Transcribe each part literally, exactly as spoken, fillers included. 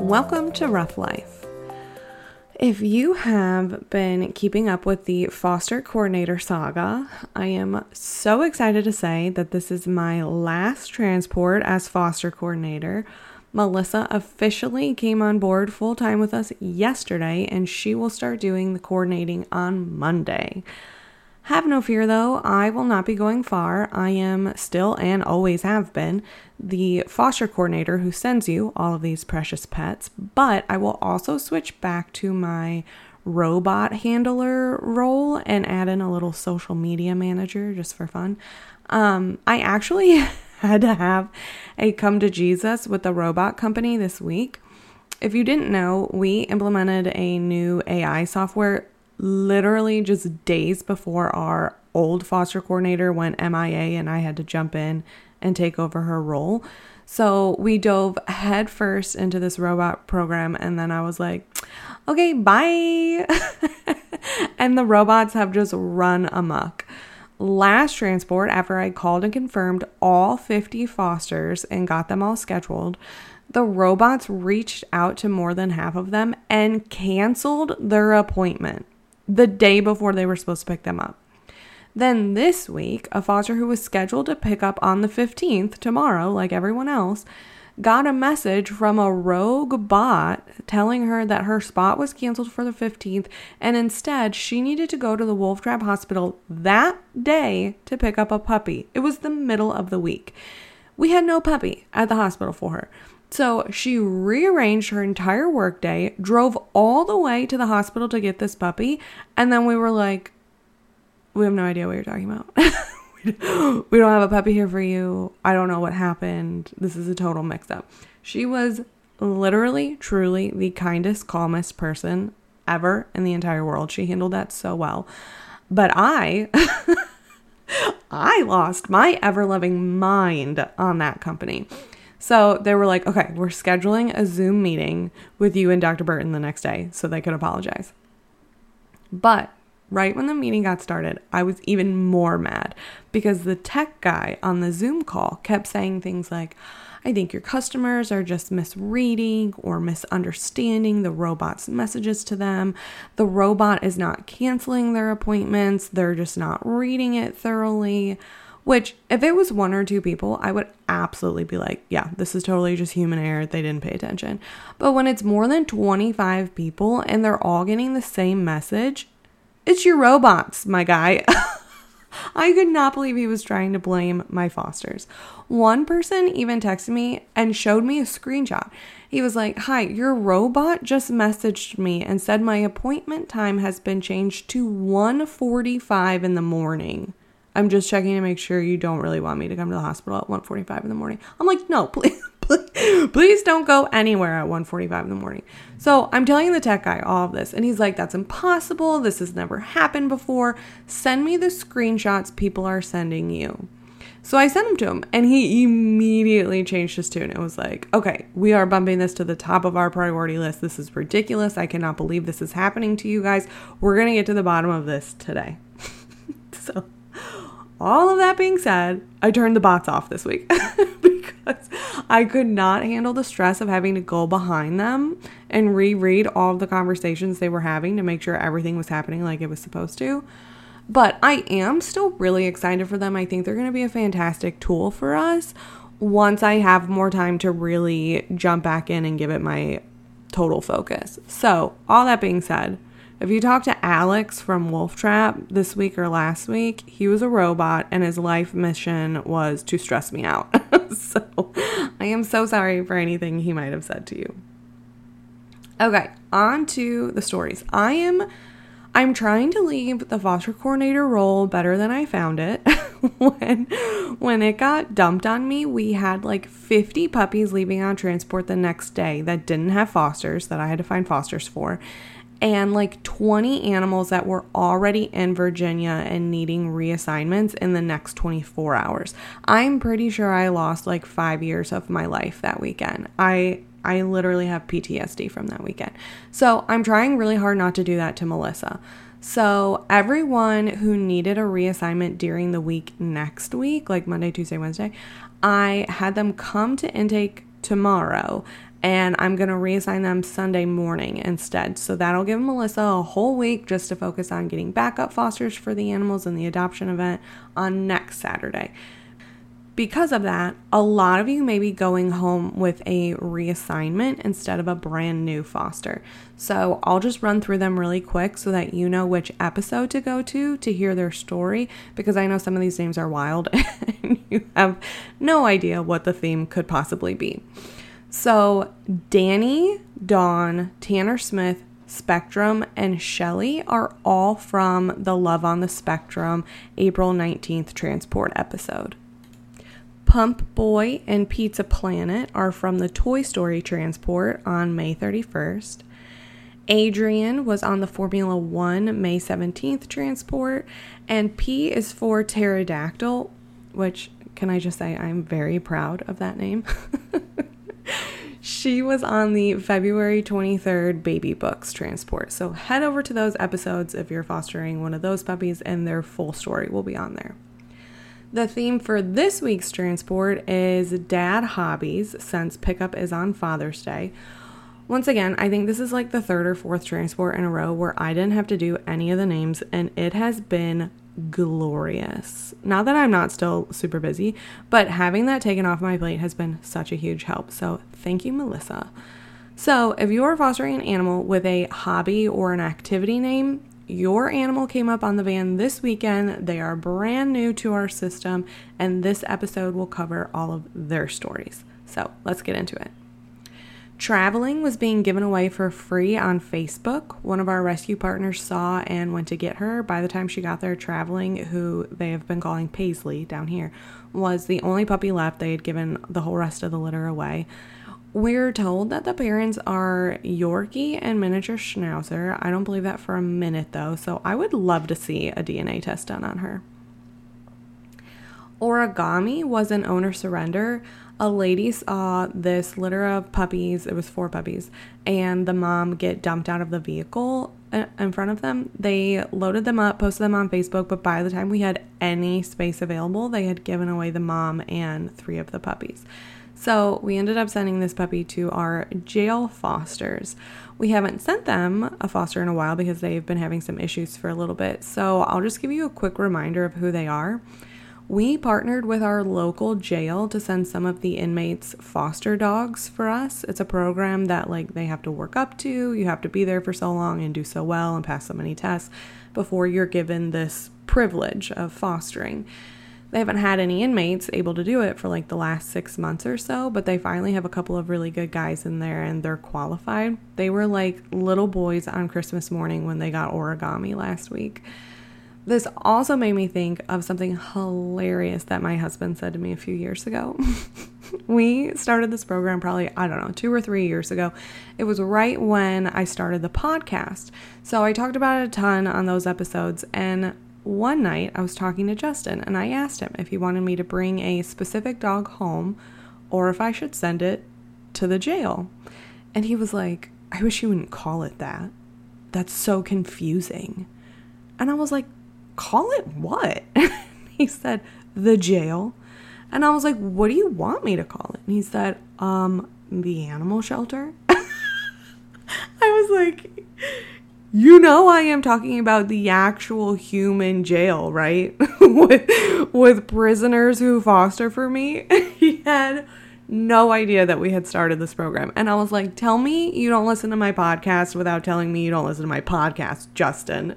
welcome to Rough Life. If you have been keeping up with the foster coordinator saga, I am so excited to say that this is my last transport as foster coordinator. Melissa officially came on board full-time with us yesterday, and she will start doing the coordinating on Monday. Have no fear though, I will not be going far. I am still, and always have been, the foster coordinator who sends you all of these precious pets, but I will also switch back to my robot handler role and add in a little social media manager just for fun. Um, I actually had to have a come to Jesus with the robot company this week. If you didn't know, we implemented a new A I software literally just days before our old foster coordinator went M I A and I had to jump in and take over her role. So we dove headfirst into this robot program, and then I was like, okay, bye. And the robots have just run amok. Last transport, after I called and confirmed all fifty fosters and got them all scheduled, the robots reached out to more than half of them and canceled their appointment the day before they were supposed to pick them up. Then this week, a foster who was scheduled to pick up on the fifteenth, tomorrow, like everyone else, got a message from a rogue bot telling her that her spot was canceled for the fifteenth, and instead she needed to go to the Wolf Trap Hospital that day to pick up a puppy. It was the middle of the week. We had no puppy at the hospital for her. So she rearranged her entire workday, drove all the way to the hospital to get this puppy, and then we were like, we have no idea what you're talking about. We don't have a puppy here for you. I don't know what happened. This is a total mix-up. She was literally, truly the kindest, calmest person ever in the entire world. She handled that so well. But I, I lost my ever-loving mind on that company. So they were like, okay, we're scheduling a Zoom meeting with you and Doctor Burton the next day so they could apologize. But right when the meeting got started, I was even more mad because the tech guy on the Zoom call kept saying things like, I think your customers are just misreading or misunderstanding the robot's messages to them. The robot is not canceling their appointments. They're just not reading it thoroughly. Which, if it was one or two people, I would absolutely be like, yeah, this is totally just human error. They didn't pay attention. But when it's more than twenty-five people and they're all getting the same message, it's your robots, my guy. I could not believe he was trying to blame my fosters. One person even texted me and showed me a screenshot. He was like, hi, your robot just messaged me and said my appointment time has been changed to one forty-five in the morning. I'm just checking to make sure you don't really want me to come to the hospital at one forty-five in the morning. I'm like, no, please, please, please don't go anywhere at one forty-five in the morning. So I'm telling the tech guy all of this, and he's like, that's impossible. This has never happened before. Send me the screenshots people are sending you. So I sent them to him, and he immediately changed his tune. It was like, okay, we are bumping this to the top of our priority list. This is ridiculous. I cannot believe this is happening to you guys. We're going to get to the bottom of this today. So all of that being said, I turned the bots off this week because I could not handle the stress of having to go behind them and reread all of the conversations they were having to make sure everything was happening like it was supposed to. But I am still really excited for them. I think they're going to be a fantastic tool for us once I have more time to really jump back in and give it my total focus. So all that being said, if you talk to Alex from Wolf Trap this week or last week, he was a robot and his life mission was to stress me out. So I am so sorry for anything he might have said to you. Okay, on to the stories. I am I'm trying to leave the foster coordinator role better than I found it. when when it got dumped on me, we had like fifty puppies leaving on transport the next day that didn't have fosters, that I had to find fosters for. And like twenty animals that were already in Virginia and needing reassignments in the next twenty-four hours. I'm pretty sure I lost like five years of my life that weekend. I I literally have P T S D from that weekend. So I'm trying really hard not to do that to Melissa. So everyone who needed a reassignment during the week next week, like Monday, Tuesday, Wednesday, I had them come to intake tomorrow and I'm going to reassign them Sunday morning instead. So that'll give Melissa a whole week just to focus on getting backup fosters for the animals in the adoption event on next Saturday. Because of that, a lot of you may be going home with a reassignment instead of a brand new foster. So I'll just run through them really quick so that you know which episode to go to to hear their story, because I know some of these names are wild and you have no idea what the theme could possibly be. So Danny, Dawn, Tanner Smith, Spectrum, and Shelly are all from the Love on the Spectrum April nineteenth transport episode. Pump Boy and Pizza Planet are from the Toy Story transport on May thirty-first. Adrian was on the Formula One May seventeenth transport, and P is for Pterodactyl, which, can I just say, I'm very proud of that name. She was on the February twenty-third Baby Books transport. So head over to those episodes if you're fostering one of those puppies, and their full story will be on there. The theme for this week's transport is Dad Hobbies, since pickup is on Father's Day. Once again, I think this is like the third or fourth transport in a row where I didn't have to do any of the names, and it has been glorious. Not that I'm not still super busy, but having that taken off my plate has been such a huge help. So thank you, Melissa. So if you are fostering an animal with a hobby or an activity name, your animal came up on the van this weekend. They are brand new to our system, and this episode will cover all of their stories. So let's get into it. Traveling was being given away for free on Facebook. One of our rescue partners saw and went to get her. By the time she got there, Traveling, who they have been calling Paisley down here, was the only puppy left. They had given the whole rest of the litter away. We're told that the parents are Yorkie and miniature Schnauzer. I don't believe that for a minute, though, so I would love to see a D N A test done on her. Origami was an owner surrender. A lady saw this litter of puppies, it was four puppies, and the mom get dumped out of the vehicle in front of them. They loaded them up, posted them on Facebook, but by the time we had any space available, they had given away the mom and three of the puppies. So we ended up sending this puppy to our jail fosters. We haven't sent them a foster in a while because they've been having some issues for a little bit. So I'll just give you a quick reminder of who they are. We partnered with our local jail to send some of the inmates foster dogs for us. It's a program that like they have to work up to. You have to be there for so long and do so well and pass so many tests before you're given this privilege of fostering. They haven't had any inmates able to do it for like the last six months or so, but they finally have a couple of really good guys in there and they're qualified. They were like little boys on Christmas morning when they got Origami last week. This also made me think of something hilarious that my husband said to me a few years ago. We started this program probably, I don't know, two or three years ago. It was right when I started the podcast. So I talked about it a ton on those episodes, and one night I was talking to Justin and I asked him if he wanted me to bring a specific dog home or if I should send it to the jail. And he was like, I wish you wouldn't call it that. That's so confusing. And I was like, call it what? He said, the jail. And I was like, what do you want me to call it? And he said, um, the animal shelter. I was like, you know, I am talking about the actual human jail, right? with, with prisoners who foster for me. He had no idea that we had started this program. And I was like, tell me you don't listen to my podcast without telling me you don't listen to my podcast, Justin.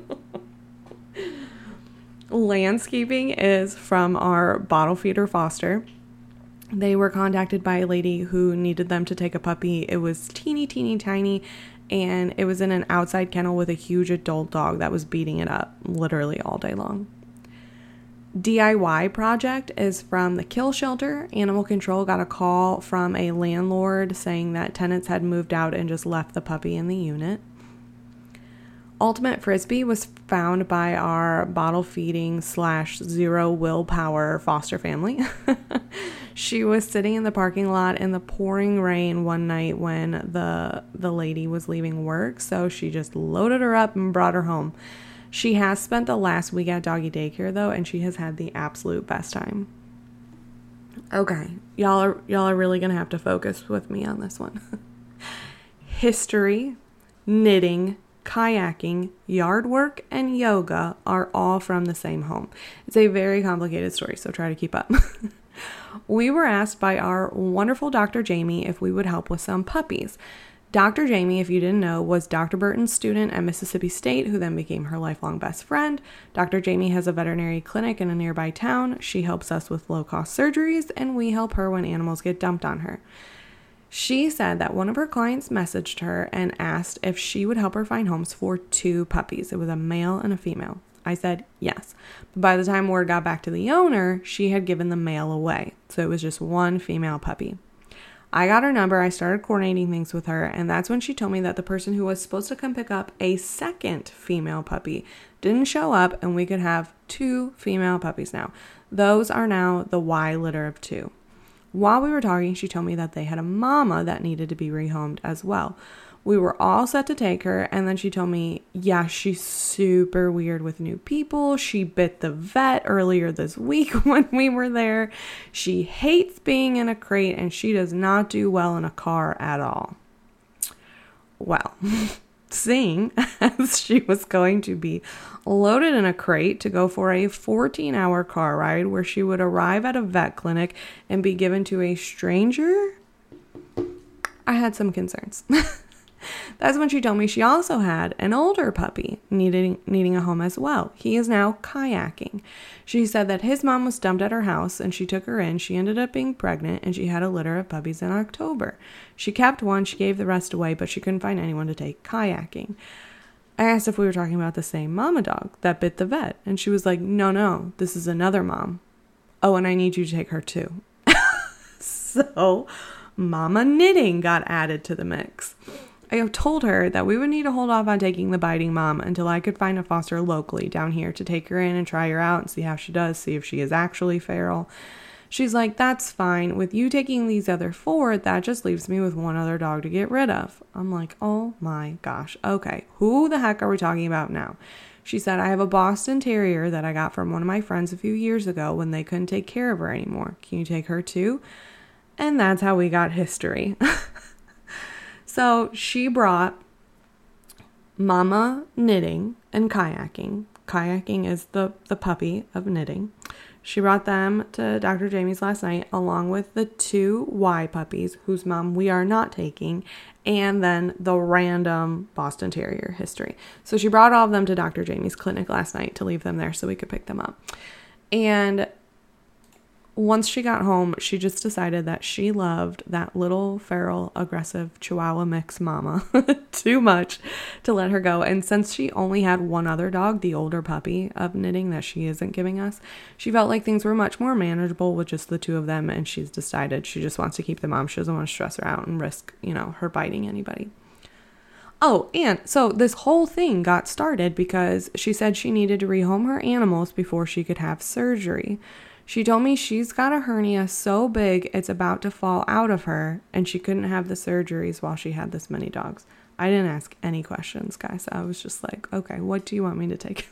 Landscaping is from our bottle feeder foster. They were contacted by a lady who needed them to take a puppy. It was teeny, teeny, tiny. And it was in an outside kennel with a huge adult dog that was beating it up literally all day long. D I Y project is from the Kill Shelter. Animal Control got a call from a landlord saying that tenants had moved out and just left the puppy in the unit. Ultimate Frisbee was found by our bottle feeding slash zero willpower foster family. She was sitting in the parking lot in the pouring rain one night when the the lady was leaving work, so she just loaded her up and brought her home. She has spent the last week at doggy daycare though, and she has had the absolute best time. Okay, y'all are y'all are really gonna have to focus with me on this one. History, knitting, kayaking, yard work, and yoga are all from the same home. It's a very complicated story, so try to keep up. We were asked by our wonderful Doctor Jamie if we would help with some puppies. Doctor Jamie, if you didn't know, was Doctor Burton's student at Mississippi State, who then became her lifelong best friend. Doctor Jamie has a veterinary clinic in a nearby town. She helps us with low-cost surgeries, and we help her when animals get dumped on her. She said that one of her clients messaged her and asked if she would help her find homes for two puppies. It was a male and a female. I said yes. But by the time word got back to the owner, she had given the male away. So it was just one female puppy. I got her number, I started coordinating things with her, and that's when she told me that the person who was supposed to come pick up a second female puppy didn't show up, and we could have two female puppies now. Those are now the Y litter of two. While we were talking, she told me that they had a mama that needed to be rehomed as well. We were all set to take her, and then she told me, yeah, she's super weird with new people. She bit the vet earlier this week when we were there. She hates being in a crate, and she does not do well in a car at all. Well, seeing as she was going to be loaded in a crate to go for a fourteen-hour car ride where she would arrive at a vet clinic and be given to a stranger, I had some concerns. That's when she told me she also had an older puppy needing, needing a home as well. He is now kayaking. She said that his mom was dumped at her house and she took her in. She ended up being pregnant and she had a litter of puppies in October. She kept one, she gave the rest away, but she couldn't find anyone to take kayaking. I asked if we were talking about the same mama dog that bit the vet, and she was like, no, no, this is another mom. Oh, and I need you to take her too. So Mama Knitting got added to the mix. I have told her that we would need to hold off on taking the biting mom until I could find a foster locally down here to take her in and try her out and see how she does, see if she is actually feral. She's like, that's fine. With you taking these other four, that just leaves me with one other dog to get rid of. I'm like, oh my gosh. Okay, who the heck are we talking about now? She said, I have a Boston Terrier that I got from one of my friends a few years ago when they couldn't take care of her anymore. Can you take her too? And that's how we got History. So she brought Mama Knitting and Kayaking. Kayaking is the, the puppy of Knitting. She brought them to Doctor Jamie's last night, along with the two Y puppies, whose mom we are not taking, and then the random Boston Terrier, History. So she brought all of them to Doctor Jamie's clinic last night to leave them there so we could pick them up. And once she got home, she just decided that she loved that little feral, aggressive Chihuahua mix mama too much to let her go. And since she only had one other dog, the older puppy of Knitting that she isn't giving us, she felt like things were much more manageable with just the two of them. And she's decided she just wants to keep the mom. She doesn't want to stress her out and risk, you know, her biting anybody. Oh, and so this whole thing got started because she said she needed to rehome her animals before she could have surgery. She told me she's got a hernia so big it's about to fall out of her, and she couldn't have the surgeries while she had this many dogs. I didn't ask any questions, guys. I was just like, okay, what do you want me to take?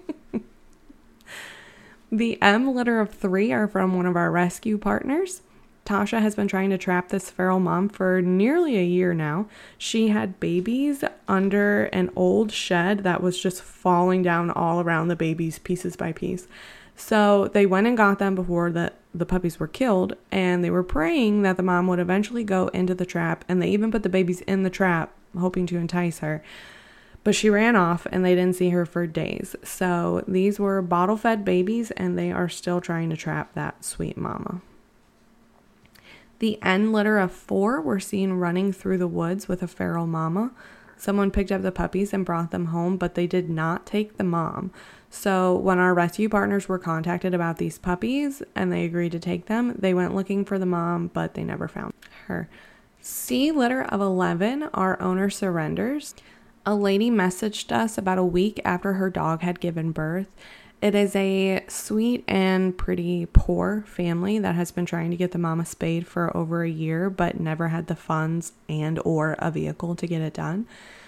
The M litter of three are from one of our rescue partners. Tasha has been trying to trap this feral mom for nearly a year now. She had babies under an old shed that was just falling down all around the babies pieces by piece. So they went and got them before the, the puppies were killed, and they were praying that the mom would eventually go into the trap, and they even put the babies in the trap, hoping to entice her. But she ran off, and they didn't see her for days. So these were bottle-fed babies, and they are still trying to trap that sweet mama. The N litter of four were seen running through the woods with a feral mama. Someone picked up the puppies and brought them home, but they did not take the mom. So when our rescue partners were contacted about these puppies and they agreed to take them, they went looking for the mom, but they never found her. C litter of eleven, our owner surrenders. A lady messaged us about a week after her dog had given birth. It is a sweet and pretty poor family that has been trying to get the mama spayed for over a year, but never had the funds and or a vehicle to get it done.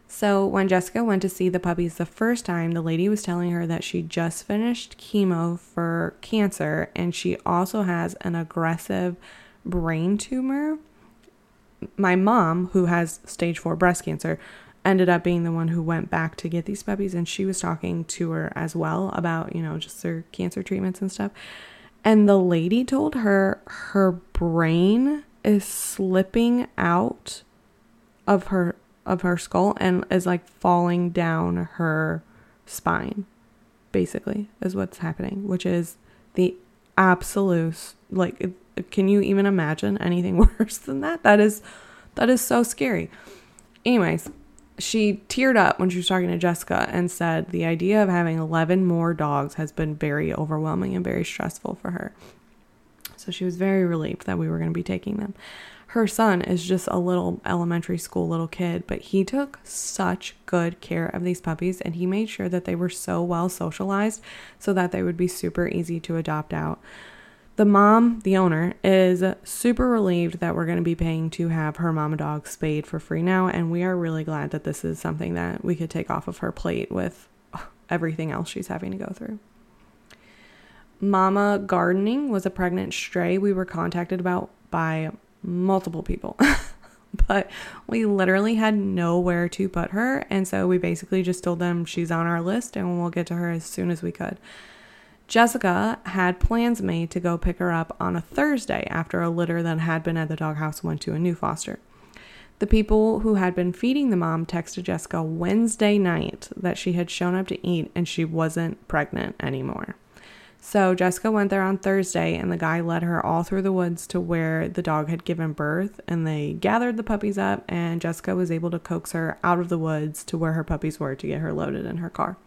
So when Jessica went to see the puppies the first time, the lady was telling her that she just finished chemo for cancer and she also has an aggressive brain tumor. My mom, who has stage four breast cancer, ended up being the one who went back to get these puppies, and she was talking to her as well about, you know, just their cancer treatments and stuff. And the lady told her her brain is slipping out of her of her skull and is like falling down her spine, basically, is what's happening, which is the absolute, like, it, can you even imagine anything worse than that? That is, that is so scary. Anyways, she teared up when she was talking to Jessica and said the idea of having eleven more dogs has been very overwhelming and very stressful for her. So she was very relieved that we were going to be taking them. Her son is just a little elementary school little kid, but he took such good care of these puppies and he made sure that they were so well socialized so that they would be super easy to adopt out. The mom, the owner, is super relieved that we're going to be paying to have her mama dog spayed for free now, and we are really glad that this is something that we could take off of her plate with everything else she's having to go through. Mama Gardening was a pregnant stray we were contacted about by multiple people, but we literally had nowhere to put her, and so we basically just told them she's on our list and we'll get to her as soon as we could. Jessica had plans made to go pick her up on a Thursday after a litter that had been at the doghouse went to a new foster. The people who had been feeding the mom texted Jessica Wednesday night that she had shown up to eat and she wasn't pregnant anymore. So Jessica went there on Thursday and the guy led her all through the woods to where the dog had given birth, and they gathered the puppies up and Jessica was able to coax her out of the woods to where her puppies were to get her loaded in her car.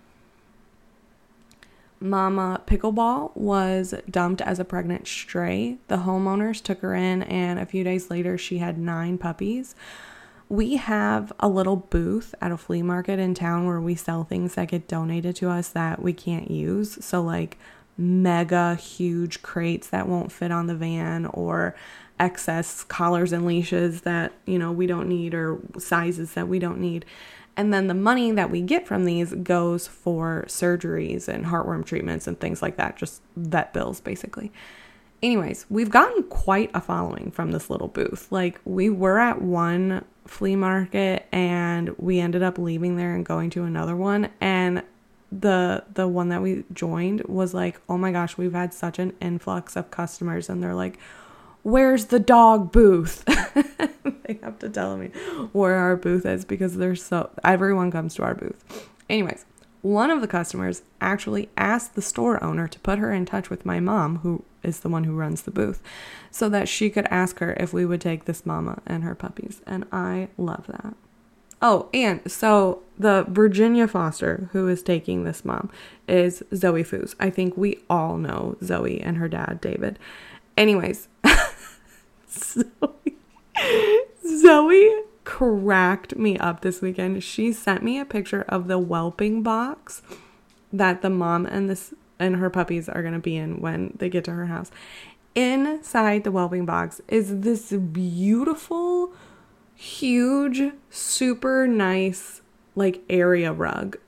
Mama Pickleball was dumped as a pregnant stray. The homeowners took her in and a few days later she had nine puppies. We have a little booth at a flea market in town where we sell things that get donated to us that we can't use. So like mega huge crates that won't fit on the van, or excess collars and leashes that, you know, we don't need, or sizes that we don't need. And then the money that we get from these goes for surgeries and heartworm treatments and things like that. Just vet bills, basically. Anyways, we've gotten quite a following from this little booth. Like, we were at one flea market and we ended up leaving there and going to another one. And the the one that we joined was like, oh my gosh, we've had such an influx of customers. And they're like, where's the dog booth? They have to tell me where our booth is because there's so everyone comes to our booth. Anyways, one of the customers actually asked the store owner to put her in touch with my mom, who is the one who runs the booth, so that she could ask her if we would take this mama and her puppies. And I love that. Oh, and so the Virginia foster who is taking this mom is Zoe Foos. I think we all know Zoe and her dad, David. Anyways, Zoe, Zoe cracked me up this weekend. She sent me a picture of the whelping box that the mom and this and her puppies are going to be in when they get to her house. Inside the whelping box is this beautiful, huge, super nice, like, area rug.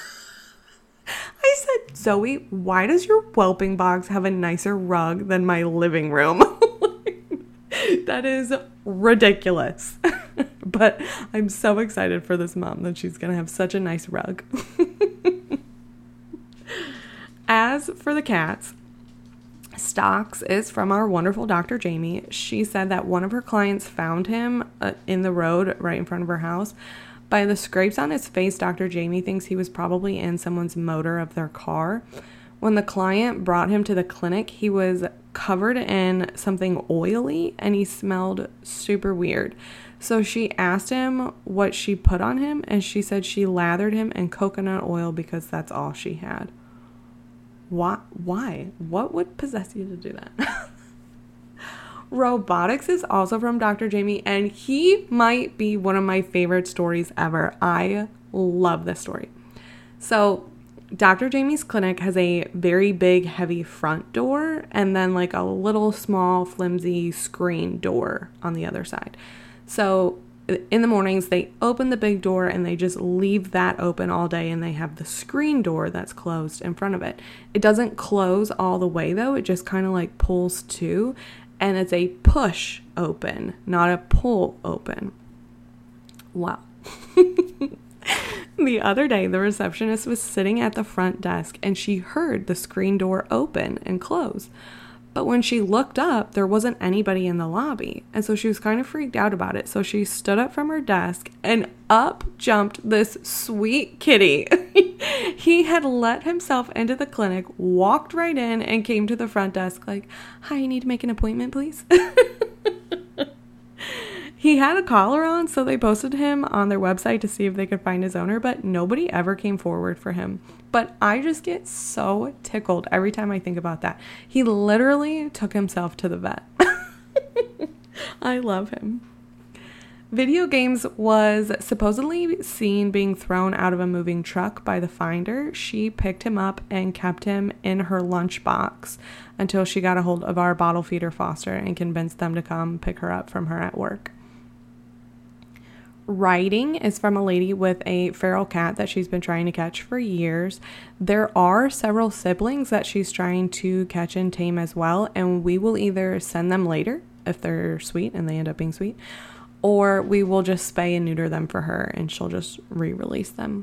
I said, Zoe, why does your whelping box have a nicer rug than my living room? That is ridiculous. But I'm so excited for this mom that she's going to have such a nice rug. As for the cats, Stocks is from our wonderful Doctor Jamie. She said that one of her clients found him uh, in the road right in front of her house. By the scrapes on his face, Doctor Jamie thinks he was probably in someone's motor of their car. When the client brought him to the clinic, he was covered in something oily and he smelled super weird. So she asked him what she put on him, and she said she lathered him in coconut oil because that's all she had. Why? Why? What would possess you to do that? Robotics is also from Doctor Jamie, and he might be one of my favorite stories ever. I love this story. So Doctor Jamie's clinic has a very big, heavy front door and then like a little small, flimsy screen door on the other side. So in the mornings, they open the big door and they just leave that open all day, and they have the screen door that's closed in front of it. It doesn't close all the way though. It just kind of like pulls to, and it's a push open, not a pull open. Wow. The other day, the receptionist was sitting at the front desk and she heard the screen door open and close. But when she looked up, there wasn't anybody in the lobby. And so she was kind of freaked out about it. So she stood up from her desk and up jumped this sweet kitty. He had let himself into the clinic, walked right in, and came to the front desk like, "Hi, you need to make an appointment, please?" He had a collar on, so they posted him on their website to see if they could find his owner, but nobody ever came forward for him. But I just get so tickled every time I think about that. He literally took himself to the vet. I love him. Video Games was supposedly seen being thrown out of a moving truck by the finder. She picked him up and kept him in her lunchbox until she got a hold of our bottle feeder foster and convinced them to come pick her up from her at work. Writing is from a lady with a feral cat that she's been trying to catch for years. There are several siblings that she's trying to catch and tame as well, and we will either send them later if they're sweet and they end up being sweet, or we will just spay and neuter them for her and she'll just re-release them.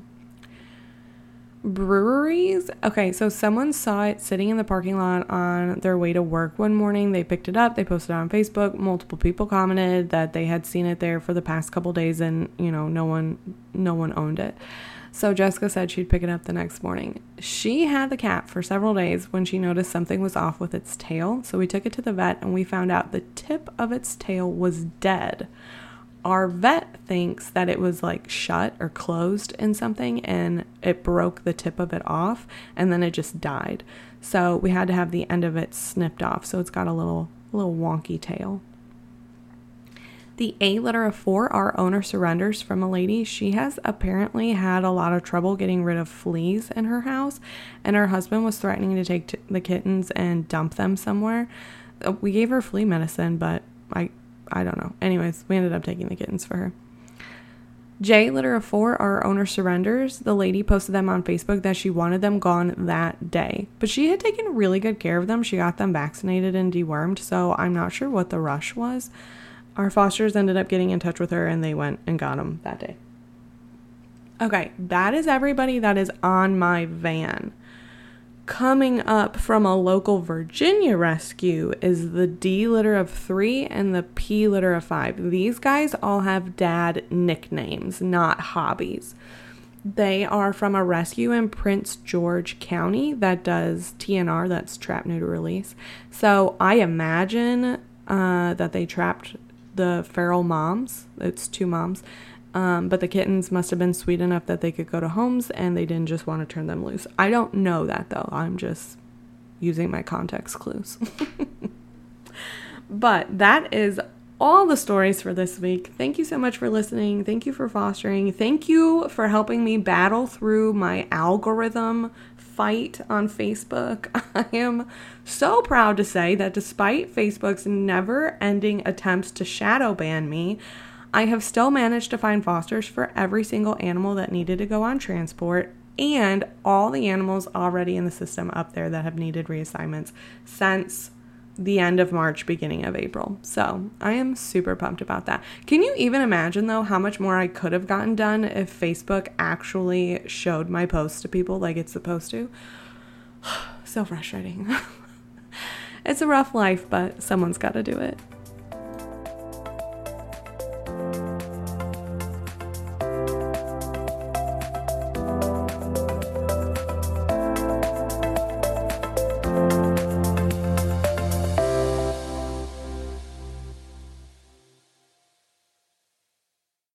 Breweries. Okay, so someone saw it sitting in the parking lot on their way to work one morning. They picked it up, they posted it on Facebook. Multiple people commented that they had seen it there for the past couple days, and you know, no one no one owned it. So Jessica said she'd pick it up the next morning. She had the cat for several days when she noticed something was off with its tail. So we took it to the vet and we found out the tip of its tail was dead. Our vet thinks that it was like shut or closed in something and it broke the tip of it off and then it just died. So we had to have the end of it snipped off. So it's got a little, little wonky tail. The eight litter of four, our owner surrenders from a lady. She has apparently had a lot of trouble getting rid of fleas in her house, and her husband was threatening to take t- the kittens and dump them somewhere. We gave her flea medicine, but I I don't know. Anyways, we ended up taking the kittens for her. J litter of four, our owner surrenders. The lady posted them on Facebook that she wanted them gone that day, but she had taken really good care of them. She got them vaccinated and dewormed, so I'm not sure what the rush was. Our fosters ended up getting in touch with her and they went and got them that day. Okay, that is everybody that is on my van. Coming up from a local Virginia rescue is the D litter of three and the P litter of five. These guys all have dad nicknames, not hobbies. They are from a rescue in Prince George County that does T N R, that's trap, neuter, release. So I imagine uh, that they trapped the feral moms. It's two moms. Um, but the kittens must have been sweet enough that they could go to homes and they didn't just want to turn them loose. I don't know that though. I'm just using my context clues. But that is all the stories for this week. Thank you so much for listening. Thank you for fostering. Thank you for helping me battle through my algorithm fight on Facebook. I am so proud to say that despite Facebook's never-ending attempts to shadow ban me, I have still managed to find fosters for every single animal that needed to go on transport and all the animals already in the system up there that have needed reassignments since the end of March, beginning of April. So I am super pumped about that. Can you even imagine though how much more I could have gotten done if Facebook actually showed my posts to people like it's supposed to? So frustrating. It's a rough life, but someone's got to do it.